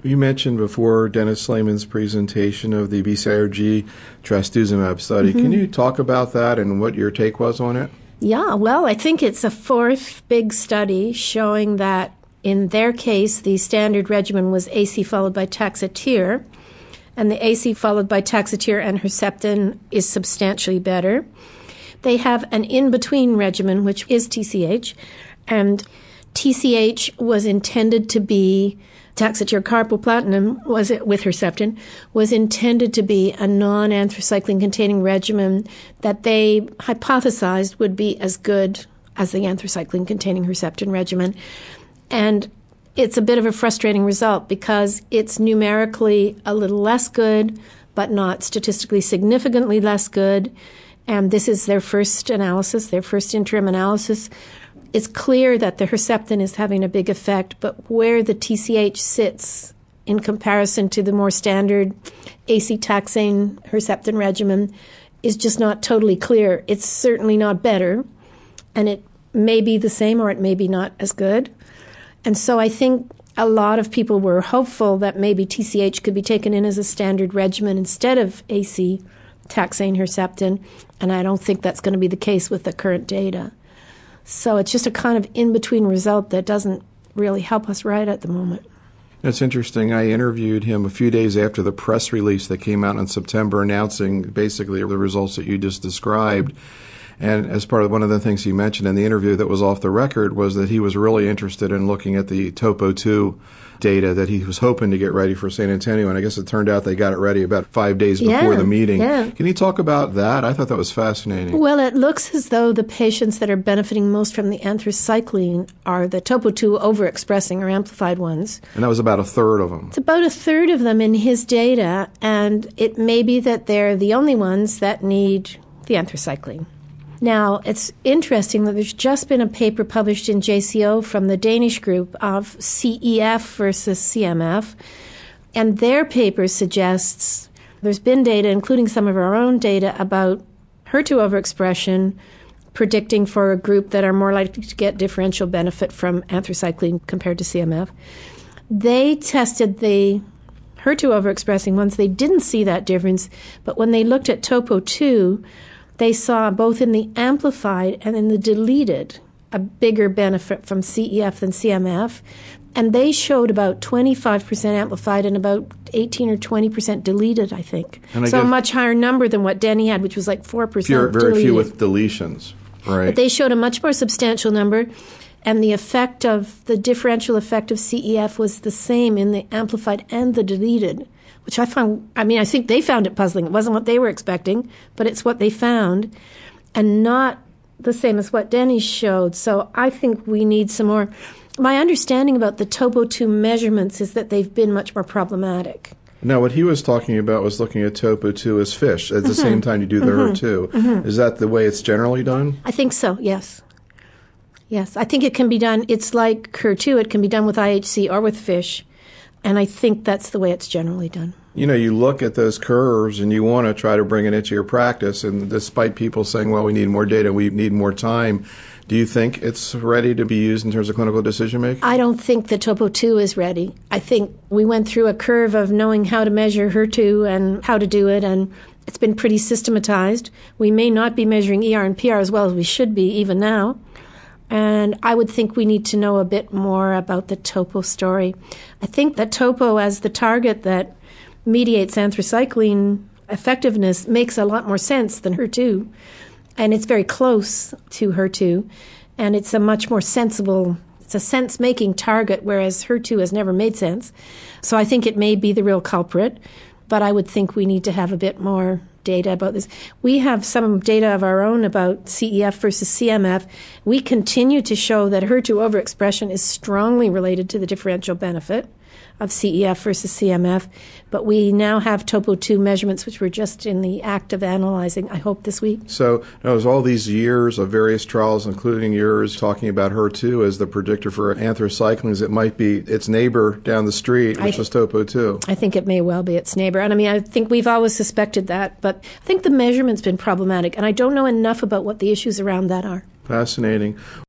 You mentioned before Dennis Slayman's presentation of the BCIRG trastuzumab study. Can you talk about that and what your take was on it? Yeah, well, I think it's a fourth big study showing that in their case, the standard regimen was AC followed by Taxotere, and the AC followed by Taxotere and Herceptin is substantially better. They have an in-between regimen, which is TCH, and TCH was intended to be, Taxotere carboplatin was it with Herceptin, was intended to be a non-anthracycline-containing regimen that they hypothesized would be as good as the anthracycline-containing Herceptin regimen. And it's a bit of a frustrating result because it's numerically a little less good, but not statistically significantly less good. And this is their first analysis, their first interim analysis. It's clear that the Herceptin is having a big effect, but where the TCH sits in comparison to the more standard AC taxane Herceptin regimen is just not totally clear. It's certainly not better, and it may be the same or it may be not as good. And so I think a lot of people were hopeful that maybe TCH could be taken in as a standard regimen instead of AC taxane Herceptin, and I don't think that's going to be the case with the current data. So it's just a kind of in-between result that doesn't really help us right at the moment. That's interesting. I interviewed him a few days after the press release that came out in September announcing basically the results that you just described. And as part of one of the things he mentioned in the interview that was off the record was that he was really interested in looking at the TOPO2 data that he was hoping to get ready for San Antonio. And I guess it turned out they got it ready about 5 days before the meeting. Yeah. Can you talk about that? I thought that was fascinating. Well, it looks as though the patients that are benefiting most from the anthracycline are the TOPO2 overexpressing or amplified ones. And that was about a third of them. It's about a third of them in his data, and it may be that they're the only ones that need the anthracycline. Now, it's interesting that there's just been a paper published in JCO from the Danish group of CEF versus CMF, and their paper suggests there's been data, including some of our own data, about HER2 overexpression predicting for a group that are more likely to get differential benefit from anthracycline compared to CMF. They tested the HER2 overexpressing ones. They didn't see that difference, but when they looked at TOPO2, they saw both in the amplified and in the deleted a bigger benefit from CEF than CMF, and they showed about 25% amplified and about 18 or 20% deleted, I think. So a much higher number than what Denny had, which was like 4% very deleted. Few with deletions, right? But they showed a much more substantial number, and the effect of the differential effect of CEF was the same in the amplified and the deleted, which I think they found it puzzling. It wasn't what they were expecting, but it's what they found, and not the same as what Denny showed. So I think we need some more. My understanding about the TOPO2 measurements is that they've been much more problematic. Now, what he was talking about was looking at TOPO2 as FISH at the same time you do the HER2. Is that the way it's generally done? I think so, yes. Yes, I think it can be done. It's like HER2. It can be done with IHC or with FISH. And I think that's the way it's generally done. You know, you look at those curves and you want to try to bring it into your practice. And despite people saying, well, we need more data, we need more time, do you think it's ready to be used in terms of clinical decision-making? I don't think the TOPO2 is ready. I think we went through a curve of knowing how to measure HER2 and how to do it, and it's been pretty systematized. We may not be measuring ER and PR as well as we should be even now. And I would think we need to know a bit more about the topo story. I think that topo as the target that mediates anthracycline effectiveness makes a lot more sense than HER2. And it's very close to HER2. And it's a much more sensible, it's a sense-making target, whereas HER2 has never made sense. So I think it may be the real culprit. But I would think we need to have a bit more data about this. We have some data of our own about CEF versus CMF. We continue to show that HER2 overexpression is strongly related to the differential benefit of CEF versus CMF, but we now have TOPO2 measurements, which we're just in the act of analyzing, I hope, this week. So there's all these years of various trials, including yours, talking about HER2 as the predictor for anthracyclines. It might be its neighbor down the street, which was TOPO2. I think it may well be its neighbor. And I think we've always suspected that, but I think the measurement's been problematic, and I don't know enough about what the issues around that are. Fascinating.